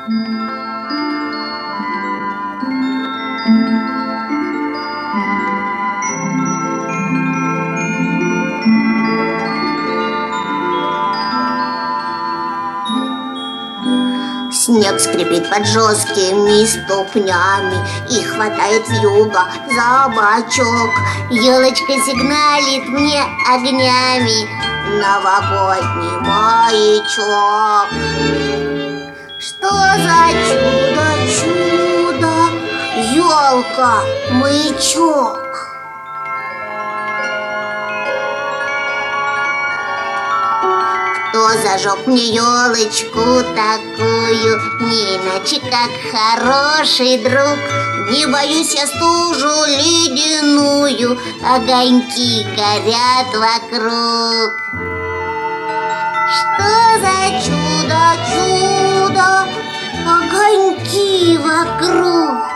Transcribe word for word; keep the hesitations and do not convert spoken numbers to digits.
Снег скрипит под жесткими ступнями и хватает вьюга за бочок. Елочка сигналит мне огнями, новогодний маячок. Что за чудо, чудо, елка, маячок? Кто зажег мне елочку такую, не иначе как хороший друг? Не боюсь я стужу ледяную, огоньки горят вокруг. Что за чудо, чудо, огоньки вокруг?